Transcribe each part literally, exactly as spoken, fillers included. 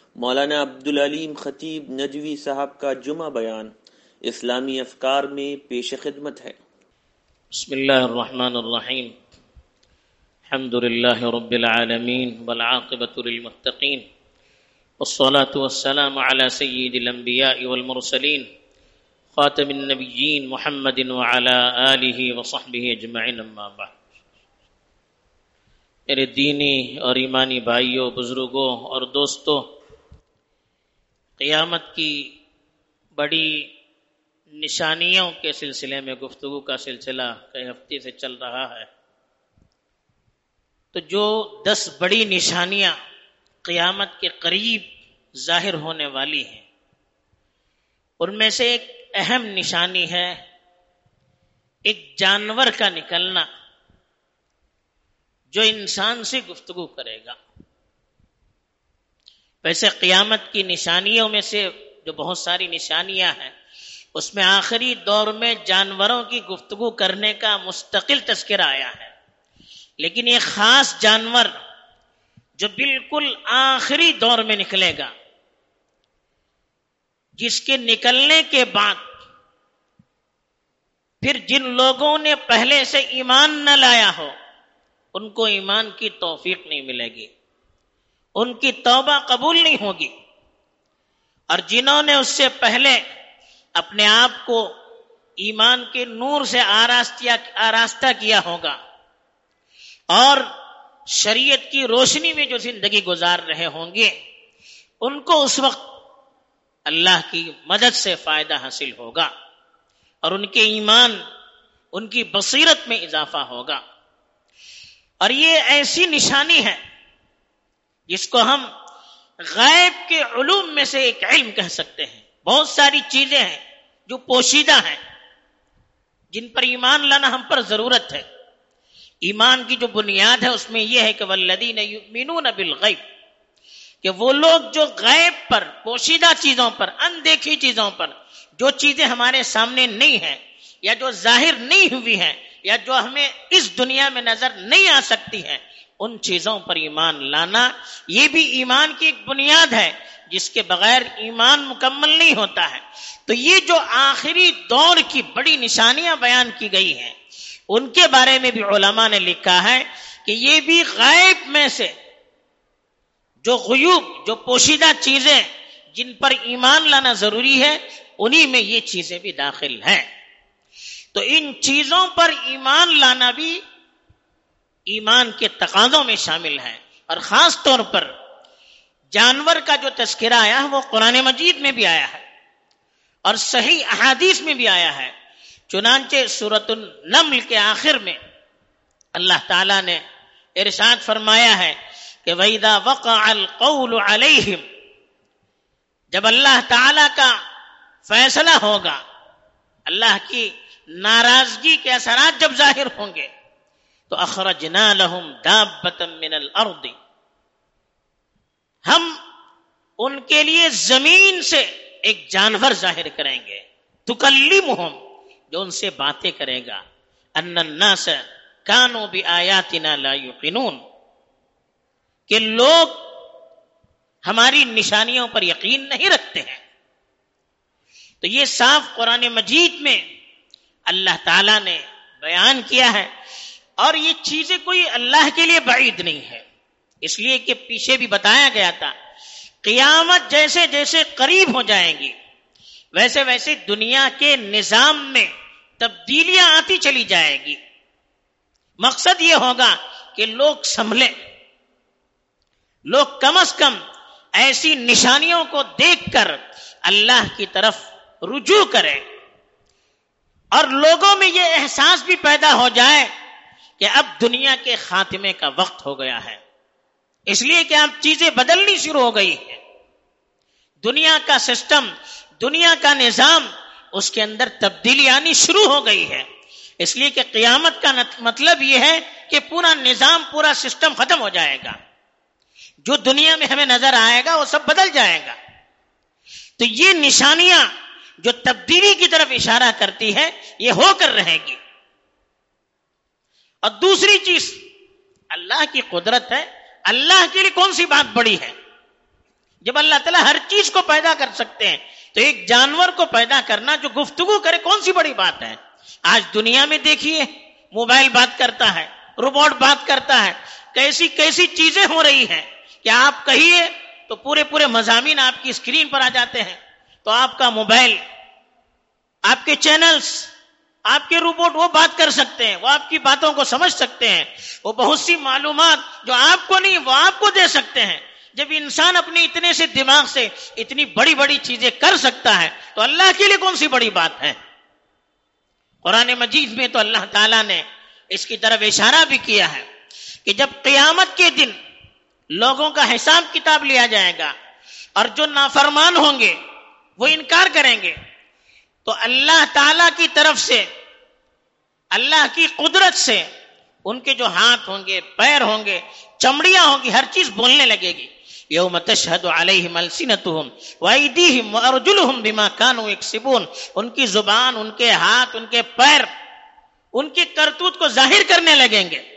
مولانا عبدالعلیم خطیب نجوی صاحب کا جمعہ بیان اسلامی افکار میں پیش خدمت ہے۔ بسم اللہ الرحمن الرحیم، الحمد للہ رب العالمین والعاقبۃ للمتقین والصلاة والسلام علی سید الانبیاء والمرسلین خاتم النبیین محمد وعلی آلہ وصحبہ اجمعین، اما بعد۔ میرے دینی اور ایمانی بھائیوں، بزرگوں اور دوستوں، قیامت کی بڑی نشانیوں کے سلسلے میں گفتگو کا سلسلہ کئی ہفتے سے چل رہا ہے۔ تو جو دس بڑی نشانیاں قیامت کے قریب ظاہر ہونے والی ہیں، ان میں سے ایک اہم نشانی ہے ایک جانور کا نکلنا جو انسان سے گفتگو کرے گا۔ ویسے قیامت کی نشانیوں میں سے جو بہت ساری نشانیاں ہیں، اس میں آخری دور میں جانوروں کی گفتگو کرنے کا مستقل تذکرہ آیا ہے، لیکن یہ خاص جانور جو بالکل آخری دور میں نکلے گا، جس کے نکلنے کے بعد پھر جن لوگوں نے پہلے سے ایمان نہ لایا ہو ان کو ایمان کی توفیق نہیں ملے گی، ان کی توبہ قبول نہیں ہوگی، اور جنہوں نے اس سے پہلے اپنے آپ کو ایمان کے نور سے آراستہ کیا ہوگا اور شریعت کی روشنی میں جو زندگی گزار رہے ہوں گے، ان کو اس وقت اللہ کی مدد سے فائدہ حاصل ہوگا اور ان کے ایمان، ان کی بصیرت میں اضافہ ہوگا۔ اور یہ ایسی نشانی ہے جس کو ہم غیب کے علوم میں سے ایک علم کہہ سکتے ہیں۔ بہت ساری چیزیں ہیں جو پوشیدہ ہیں، جن پر ایمان لانا ہم پر ضرورت ہے۔ ایمان کی جو بنیاد ہے اس میں یہ ہے کہ والذین یؤمنون بالغیب، کہ وہ لوگ جو غیب پر، پوشیدہ چیزوں پر، اندیکھی چیزوں پر، جو چیزیں ہمارے سامنے نہیں ہیں یا جو ظاہر نہیں ہوئی ہیں یا جو ہمیں اس دنیا میں نظر نہیں آ سکتی ہیں، ان چیزوں پر ایمان لانا، یہ بھی ایمان کی ایک بنیاد ہے جس کے بغیر ایمان مکمل نہیں ہوتا ہے۔ تو یہ جو آخری دور کی بڑی نشانیاں بیان کی گئی ہیں، ان کے بارے میں بھی علماء نے لکھا ہے کہ یہ بھی غیب میں سے جو غیوب، جو پوشیدہ چیزیں جن پر ایمان لانا ضروری ہے، انہی میں یہ چیزیں بھی داخل ہیں۔ تو ان چیزوں پر ایمان لانا بھی ایمان کے تقاضوں میں شامل ہے، اور خاص طور پر جانور کا جو تذکرہ آیا ہے وہ قرآن مجید میں بھی آیا ہے اور صحیح احادیث میں بھی آیا ہے۔ چنانچہ سورۃ النمل کے آخر میں اللہ تعالیٰ نے ارشاد فرمایا ہے کہ وَإِذَا وَقَعَ الْقَوْلُ عَلَيْهِمْ، جب اللہ تعالیٰ کا فیصلہ ہوگا، اللہ کی ناراضگی کے اثرات جب ظاہر ہوں گے، تو اخرجنا لهم دابة من الارض، ہم ان کے لیے زمین سے ایک جانور ظاہر کریں گے، تکلمهم، جو ان سے باتیں کرے گا، ان الناس كانوا بآياتنا لا يوقنون، کہ لوگ ہماری نشانیوں پر یقین نہیں رکھتے ہیں۔ تو یہ صاف قرآن مجید میں اللہ تعالیٰ نے بیان کیا ہے، اور یہ چیزیں کوئی اللہ کے لیے بعید نہیں ہے، اس لیے کہ پیچھے بھی بتایا گیا تھا قیامت جیسے جیسے قریب ہو جائیں گی ویسے ویسے دنیا کے نظام میں تبدیلیاں آتی چلی جائے گی۔ مقصد یہ ہوگا کہ لوگ سنبھلیں، لوگ کم از کم ایسی نشانیوں کو دیکھ کر اللہ کی طرف رجوع کریں، اور لوگوں میں یہ احساس بھی پیدا ہو جائے کہ اب دنیا کے خاتمے کا وقت ہو گیا ہے، اس لیے کہ اب چیزیں بدلنی شروع ہو گئی ہیں۔ دنیا کا سسٹم، دنیا کا نظام، اس کے اندر تبدیلی آنی شروع ہو گئی ہے، اس لیے کہ قیامت کا مطلب یہ ہے کہ پورا نظام، پورا سسٹم ختم ہو جائے گا، جو دنیا میں ہمیں نظر آئے گا وہ سب بدل جائے گا۔ تو یہ نشانیاں جو تبدیلی کی طرف اشارہ کرتی ہے، یہ ہو کر رہے گی۔ اور دوسری چیز، اللہ کی قدرت ہے، اللہ کے لیے کون سی بات بڑی ہے؟ جب اللہ تعالیٰ ہر چیز کو پیدا کر سکتے ہیں تو ایک جانور کو پیدا کرنا جو گفتگو کرے کون سی بڑی بات ہے؟ آج دنیا میں دیکھیے موبائل بات کرتا ہے، روبوٹ بات کرتا ہے، کیسی کیسی چیزیں ہو رہی ہیں کہ آپ کہیے تو پورے پورے مضامین آپ کی اسکرین پر آ جاتے ہیں. تو آپ کا موبائل، آپ کے چینلز، آپ کے روبوٹ وہ بات کر سکتے ہیں، وہ آپ کی باتوں کو سمجھ سکتے ہیں، وہ بہت سی معلومات جو آپ کو نہیں وہ آپ کو دے سکتے ہیں. جب انسان اپنے اتنے سے دماغ سے اتنی بڑی بڑی چیزیں کر سکتا ہے تو اللہ کے لیے کون سی بڑی بات ہے؟ قرآن مجید میں تو اللہ تعالیٰ نے اس کی طرف اشارہ بھی کیا ہے کہ جب قیامت کے دن لوگوں کا حساب کتاب لیا جائے گا اور جو نافرمان ہوں گے وہ انکار کریں گے تو اللہ تعالیٰ کی طرف سے، اللہ کی قدرت سے ان کے جو ہاتھ ہوں گے، پیر ہوں گے، چمڑیاں ہوں گی، ہر چیز بولنے لگے گی. یوم تشہد علیہم السنتہم وایدیہم وارجلہم بما کانوا یکسبون. ان کی زبان، ان کے ہاتھ، ان کے پیر ان کی کرتوت کو ظاہر کرنے لگیں گے.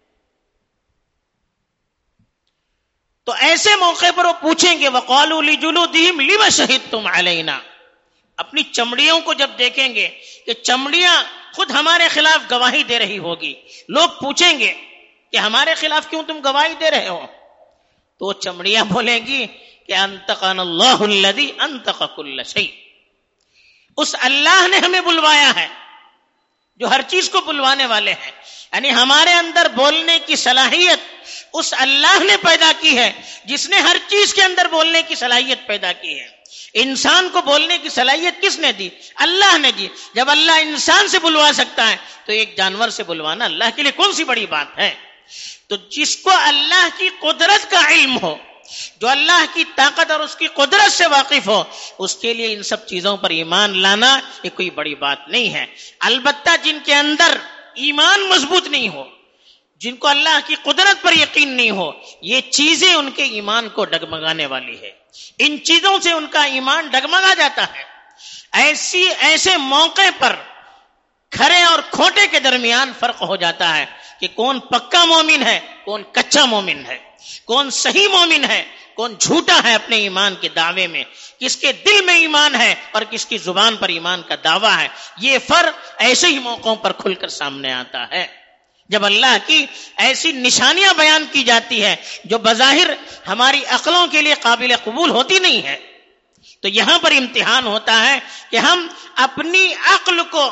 تو ایسے موقع پر وہ پوچھیں گے وقالوا لجلودہم لما شہدتم علینا. اپنی چمڑیوں کو جب دیکھیں گے کہ چمڑیاں خود ہمارے خلاف گواہی دے رہی ہوگی، لوگ پوچھیں گے کہ ہمارے خلاف کیوں تم گواہی دے رہے ہو؟ تو چمڑیاں بولیں گی کہ انطقنا اللہ الذی انطق کل شیء. اس اللہ نے ہمیں بلوایا ہے جو ہر چیز کو بلوانے والے ہیں. یعنی ہمارے اندر بولنے کی صلاحیت اس اللہ نے پیدا کی ہے جس نے ہر چیز کے اندر بولنے کی صلاحیت پیدا کی ہے. انسان کو بولنے کی صلاحیت کس نے دی؟ اللہ نے دی. جب اللہ انسان سے بلوا سکتا ہے تو ایک جانور سے بلوانا اللہ کے لیے کون سی بڑی بات ہے؟ تو جس کو اللہ کی قدرت کا علم ہو، جو اللہ کی طاقت اور اس کی قدرت سے واقف ہو، اس کے لیے ان سب چیزوں پر ایمان لانا یہ کوئی بڑی بات نہیں ہے. البتہ جن کے اندر ایمان مضبوط نہیں ہو، جن کو اللہ کی قدرت پر یقین نہیں ہو، یہ چیزیں ان کے ایمان کو ڈگمگانے والی ہے. ان چیزوں سے ان کا ایمان ڈگمگا جاتا ہے. ایسی ایسے موقع پر کھرے اور کھوٹے کے درمیان فرق ہو جاتا ہے کہ کون پکا مومن ہے، کون کچا مومن ہے، کون صحیح مومن ہے، کون جھوٹا ہے اپنے ایمان کے دعوے میں، کس کے دل میں ایمان ہے اور کس کی زبان پر ایمان کا دعویٰ ہے. یہ فرق ایسے ہی موقعوں پر کھل کر سامنے آتا ہے جب اللہ کی ایسی نشانیاں بیان کی جاتی ہے جو بظاہر ہماری عقلوں کے لیے قابل قبول ہوتی نہیں ہے. تو یہاں پر امتحان ہوتا ہے کہ ہم اپنی عقل کو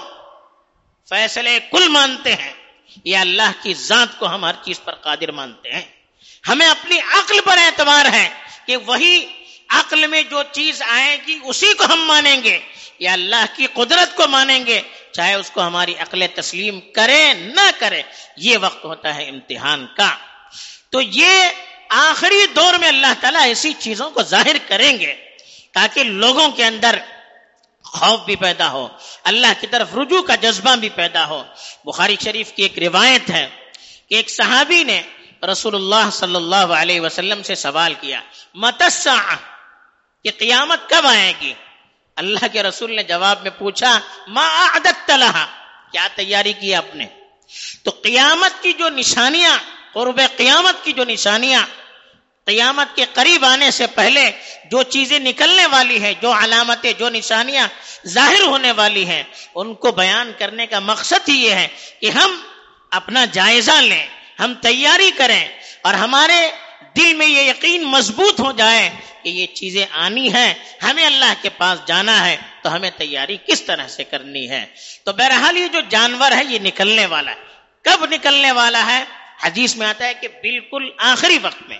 فیصلے کل مانتے ہیں یا اللہ کی ذات کو ہم ہر چیز پر قادر مانتے ہیں. ہمیں اپنی عقل پر اعتبار ہے کہ وہی عقل میں جو چیز آئے گی اسی کو ہم مانیں گے یا اللہ کی قدرت کو مانیں گے، چاہے اس کو ہماری عقل تسلیم کرے نہ کرے. یہ وقت ہوتا ہے امتحان کا. تو یہ آخری دور میں اللہ تعالیٰ ایسی چیزوں کو ظاہر کریں گے تاکہ لوگوں کے اندر خوف بھی پیدا ہو، اللہ کی طرف رجوع کا جذبہ بھی پیدا ہو. بخاری شریف کی ایک روایت ہے کہ ایک صحابی نے رسول اللہ صلی اللہ علیہ وسلم سے سوال کیا متی الساعہ، کہ قیامت کب آئے گی؟ اللہ کے رسول نے جواب میں پوچھا ما اعددت لها، کیا تیاری کی آپ نے؟ تو قیامت کی جو نشانیاں، قرب قیامت کی جو نشانیاں، قیامت کے قریب آنے سے پہلے جو چیزیں نکلنے والی ہیں، جو علامتیں، جو نشانیاں ظاہر ہونے والی ہیں، ان کو بیان کرنے کا مقصد ہی یہ ہے کہ ہم اپنا جائزہ لیں، ہم تیاری کریں اور ہمارے دل میں یہ یقین مضبوط ہو جائے کہ یہ چیزیں آنی ہیں، ہمیں اللہ کے پاس جانا ہے، تو ہمیں تیاری کس طرح سے کرنی ہے. تو بہرحال یہ جو جانور ہے یہ نکلنے والا ہے. کب نکلنے والا ہے؟ حدیث میں آتا ہے کہ بالکل آخری وقت میں.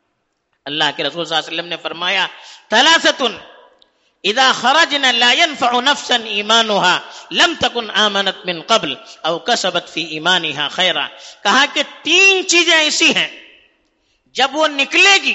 اللہ کے رسول صلی اللہ علیہ وسلم نے فرمایا ثلاثۃ اذا خرجنا لا ينفع نفسا ایمانها لم تكن آمنت من قبل او کسبت فی ایمانها خیرا. کہا کہ تین چیزیں ایسی ہیں جب وہ نکلے گی،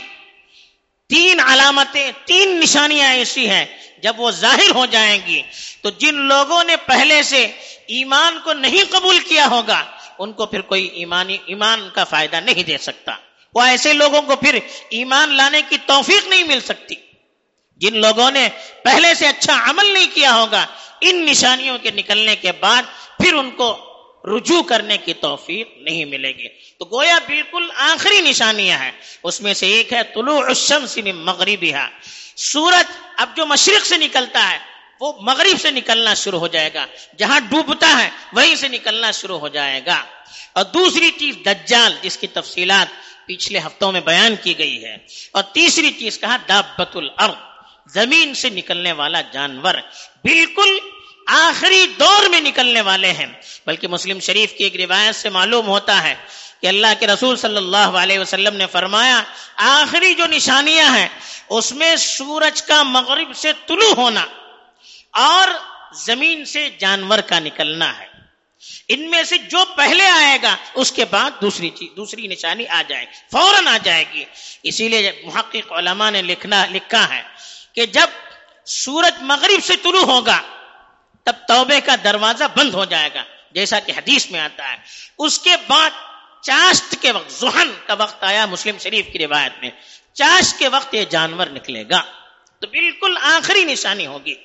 تین علامتیں، تین نشانیاں ایسی ہیں جب وہ ظاہر ہو جائیں گی تو جن لوگوں نے پہلے سے ایمان کو نہیں قبول کیا ہوگا ان کو پھر کوئی ایمانی ایمان کا فائدہ نہیں دے سکتا. وہ ایسے لوگوں کو پھر ایمان لانے کی توفیق نہیں مل سکتی. جن لوگوں نے پہلے سے اچھا عمل نہیں کیا ہوگا ان نشانیوں کے نکلنے کے بعد پھر ان کو رجوع کرنے کی توفیق نہیں ملے گی. تو گویا بالکل آخری نشانیاں ہیں. اس میں سے ایک ہے طلوع الشمس من مغربها. سورج اب جو مشرق سے نکلتا ہے وہ مغرب سے نکلنا شروع ہو جائے گا. جہاں ڈوبتا ہے وہیں سے نکلنا شروع ہو جائے گا. اور دوسری چیز دجال، جس کی تفصیلات پچھلے ہفتوں میں بیان کی گئی ہے. اور تیسری چیز کہا دابۃ الارض، زمین سے نکلنے والا جانور. بالکل آخری دور میں نکلنے والے ہیں. بلکہ مسلم شریف کی ایک روایت سے معلوم ہوتا ہے کہ اللہ کے رسول صلی اللہ علیہ وسلم نے فرمایا آخری جو نشانیاں ہیں اس میں سورج کا مغرب سے طلوع ہونا اور زمین سے جانور کا نکلنا ہے. ان میں سے جو پہلے آئے گا اس کے بعد دوسری چیز دوسری نشانی آ جائے فوراً آ جائے گی. اسی لیے محقق علماء نے لکھنا لکھا ہے کہ جب سورج مغرب سے طلوع ہوگا تب توبے کا دروازہ بند ہو جائے گا، جیسا کہ حدیث میں آتا ہے. اس کے بعد چاشت کے وقت، ذہن کا وقت آیا مسلم شریف کی روایت میں، چاشت کے وقت یہ جانور نکلے گا. تو بالکل آخری نشانی ہوگی.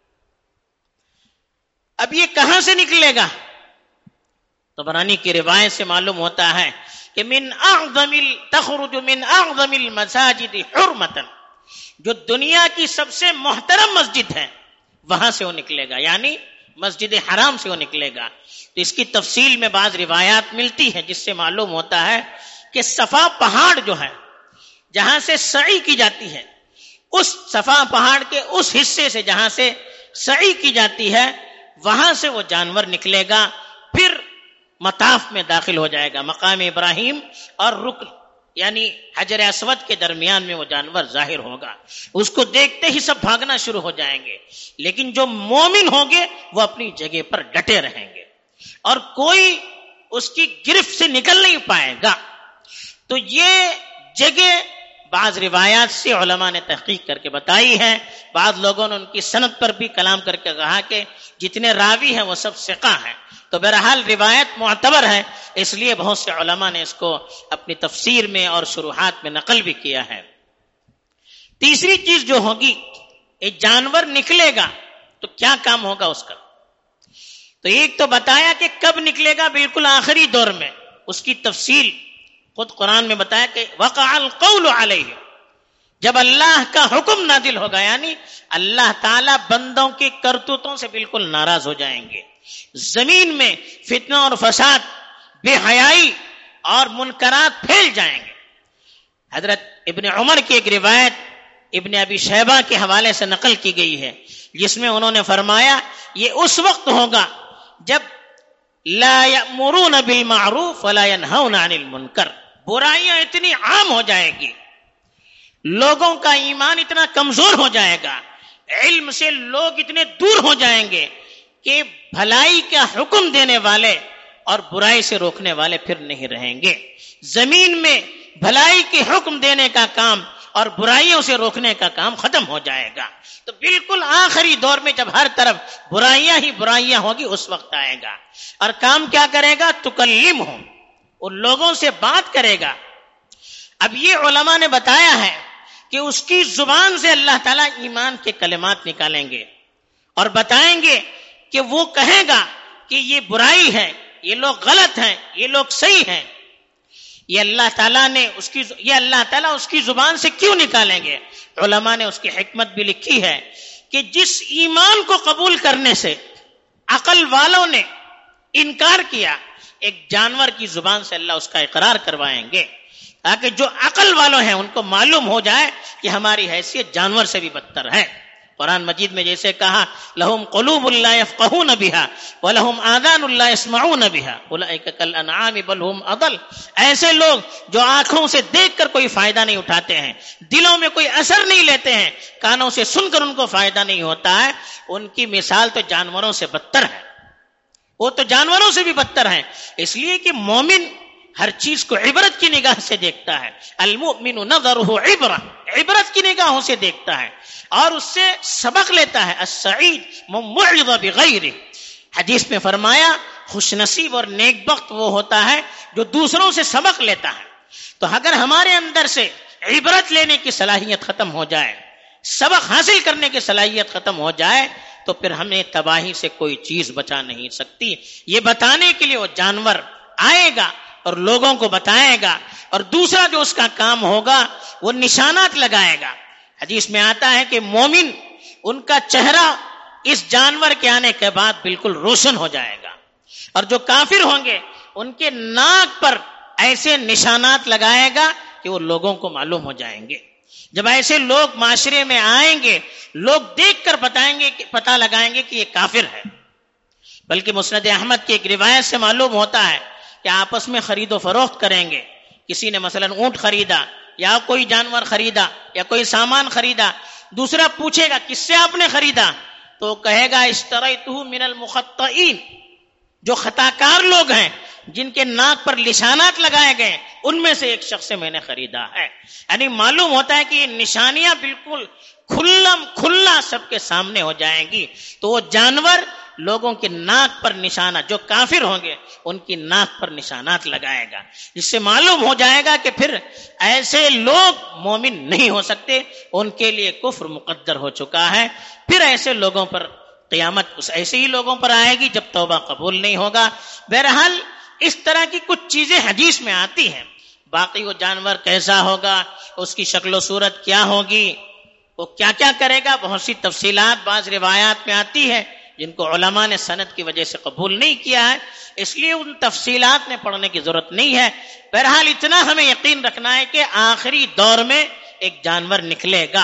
اب یہ کہاں سے نکلے گا؟ طبرانی کی روایت سے معلوم ہوتا ہے کہ من اعظم تخرج من اعظم المساجد حرمتا، جو دنیا کی سب سے محترم مسجد ہے وہاں سے وہ نکلے گا، یعنی مسجد حرام سے وہ نکلے گا. تو اس کی تفصیل میں بعض روایات ملتی ہیں جس سے معلوم ہوتا ہے کہ صفا پہاڑ جو ہے جہاں سے سعی کی جاتی ہے، اس صفا پہاڑ کے اس حصے سے جہاں سے سعی کی جاتی ہے وہاں سے وہ جانور نکلے گا. پھر مطاف میں داخل ہو جائے گا. مقام ابراہیم اور رکن یعنی حجر اسود کے درمیان میں وہ جانور ظاہر ہوگا. اس کو دیکھتے ہی سب بھاگنا شروع ہو جائیں گے، لیکن جو مومن ہوں گے وہ اپنی جگہ پر ڈٹے رہیں گے اور کوئی اس کی گرفت سے نکل نہیں پائے گا. تو یہ جگہ بعض روایات سے علماء نے تحقیق کر کے بتائی ہے. بعض لوگوں نے ان کی سند پر بھی کلام کر کے کہا کہ جتنے راوی ہیں وہ سب ثقہ ہیں. تو بہرحال روایت معتبر ہے، اس لیے بہت سے علماء نے اس کو اپنی تفسیر میں اور شروحات میں نقل بھی کیا ہے. تیسری چیز جو ہوگی، ایک جانور نکلے گا تو کیا کام ہوگا اس کا؟ تو ایک تو بتایا کہ کب نکلے گا، بالکل آخری دور میں. اس کی تفصیل خود قرآن میں بتایا کہ وقع القول علیہ، جب اللہ کا حکم نازل ہوگا، یعنی اللہ تعالی بندوں کی کرتوتوں سے بالکل ناراض ہو جائیں گے. زمین میں فتنہ اور فساد، بے حیائی اور منکرات پھیل جائیں گے. حضرت ابن عمر کی ایک روایت ابن ابی شیبہ کے حوالے سے نقل کی گئی ہے جس میں انہوں نے فرمایا یہ اس وقت ہوگا جب لا یأمرون بالمعروف ولا ینہون عن المنکر، برائیاں اتنی عام ہو جائے گی، لوگوں کا ایمان اتنا کمزور ہو جائے گا، علم سے لوگ اتنے دور ہو جائیں گے کہ بھلائی کا حکم دینے والے اور برائی سے روکنے والے پھر نہیں رہیں گے. زمین میں بھلائی کے حکم دینے کا کام اور برائیوں سے روکنے کا کام ختم ہو جائے گا. تو بالکل آخری دور میں جب ہر طرف برائیاں ہی برائیاں ہوگی اس وقت آئے گا. اور کام کیا کرے گا؟ تکلمہم، ان لوگوں سے بات کرے گا. اب یہ علماء نے بتایا ہے کہ اس کی زبان سے اللہ تعالیٰ ایمان کے کلمات نکالیں گے اور بتائیں گے کہ وہ کہے گا کہ یہ برائی ہے، یہ لوگ غلط ہیں، یہ لوگ صحیح ہیں. یہ اللہ تعالیٰ نے اس کی یہ اللہ تعالیٰ اس کی زبان سے کیوں نکالیں گے؟ علماء نے اس کی حکمت بھی لکھی ہے کہ جس ایمان کو قبول کرنے سے عقل والوں نے انکار کیا، ایک جانور کی زبان سے اللہ اس کا اقرار کروائیں گے تاکہ جو عقل والوں ہیں ان کو معلوم ہو جائے کہ ہماری حیثیت جانور سے بھی بدتر ہے. قرآن مجید میں جیسے کہا لہم قلوب لا یفقہون بہا ولہم آذان لا یسمعون بہا اولئک کالانعام بل ہم اضل، ایسے لوگ جو آنکھوں سے دیکھ کر کوئی فائدہ نہیں اٹھاتے ہیں، دلوں میں کوئی اثر نہیں لیتے ہیں، کانوں سے سن کر ان کو فائدہ نہیں ہوتا ہے، ان کی مثال تو جانوروں سے بدتر ہے. وہ تو جانوروں سے بھی بدتر ہیں. اس لیے کہ مومن ہر چیز کو عبرت کی نگاہ سے دیکھتا ہے. المؤمن نظرہ عبرہ، عبرت کی نگاہوں سے دیکھتا ہے اور اس سے سبق لیتا ہے. السعید من وعظ بغیرہ، حدیث میں فرمایا خوش نصیب اور نیک بخت وہ ہوتا ہے جو دوسروں سے سبق لیتا ہے. تو اگر ہمارے اندر سے عبرت لینے کی صلاحیت ختم ہو جائے، سبق حاصل کرنے کی صلاحیت ختم ہو جائے، تو پھر ہمیں تباہی سے کوئی چیز بچا نہیں سکتی. یہ بتانے کے لیے وہ جانور آئے گا اور لوگوں کو بتائے گا، اور دوسرا جو اس کا کام ہوگا وہ نشانات لگائے گا. حدیث میں آتا ہے کہ مومن ان کا چہرہ اس جانور کے آنے کے بعد بالکل روشن ہو جائے گا، اور جو کافر ہوں گے ان کے ناک پر ایسے نشانات لگائے گا کہ وہ لوگوں کو معلوم ہو جائیں گے. جب ایسے لوگ معاشرے میں آئیں گے، لوگ دیکھ کر بتائیں گے کہ پتہ لگائیں گے کہ یہ کافر ہے. بلکہ مسند احمد کی ایک روایت سے معلوم ہوتا ہے کہ آپس میں خرید و فروخت کریں گے. کسی نے مثلا اونٹ خریدا یا کوئی جانور خریدا یا کوئی سامان خریدا، دوسرا پوچھے گا کس سے آپ نے خریدا، تو کہے گا اشتریتہ من المخطئین، جو خطا کار لوگ ہیں جن کے ناک پر نشانات لگائے گئے ان میں سے ایک شخص سے میں نے خریدا ہے. یعنی معلوم ہوتا ہے کہ یہ نشانیاں بالکل کھلم کھلا سب کے سامنے ہو جائیں گی. تو وہ جانور لوگوں کے ناک پر نشانات، جو کافر ہوں گے ان کی ناک پر نشانات لگائے گا، جس سے معلوم ہو جائے گا کہ پھر ایسے لوگ مومن نہیں ہو سکتے، ان کے لیے کفر مقدر ہو چکا ہے. پھر ایسے لوگوں پر قیامت اس ایسے ہی لوگوں پر آئے گی جب توبہ قبول نہیں ہوگا. بہرحال اس طرح کی کچھ چیزیں حدیث میں آتی ہیں. باقی وہ جانور کیسا ہوگا، اس کی شکل و صورت کیا ہوگی، وہ کیا کیا کرے گا، بہت سی تفصیلات بعض روایات میں آتی ہے جن کو علماء نے سند کی وجہ سے قبول نہیں کیا ہے، اس لیے ان تفصیلات میں پڑھنے کی ضرورت نہیں ہے. بہرحال اتنا ہمیں یقین رکھنا ہے کہ آخری دور میں ایک جانور نکلے گا.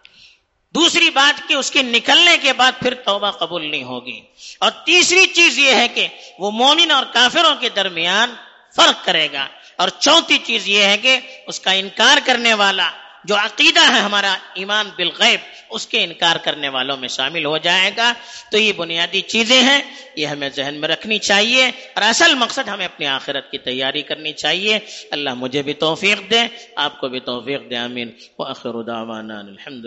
دوسری بات کہ اس کے نکلنے کے بعد پھر توبہ قبول نہیں ہوگی. اور تیسری چیز یہ ہے کہ وہ مومن اور کافروں کے درمیان فرق کرے گا. اور چوتھی چیز یہ ہے کہ اس کا انکار کرنے والا جو عقیدہ ہے ہمارا ایمان بالغیب، اس کے انکار کرنے والوں میں شامل ہو جائے گا. تو یہ بنیادی چیزیں ہیں، یہ ہمیں ذہن میں رکھنی چاہیے، اور اصل مقصد ہمیں اپنی آخرت کی تیاری کرنی چاہیے. اللہ مجھے بھی توفیق دے، آپ کو بھی توفیق دے، آمین. وآخر دعوانا الحمد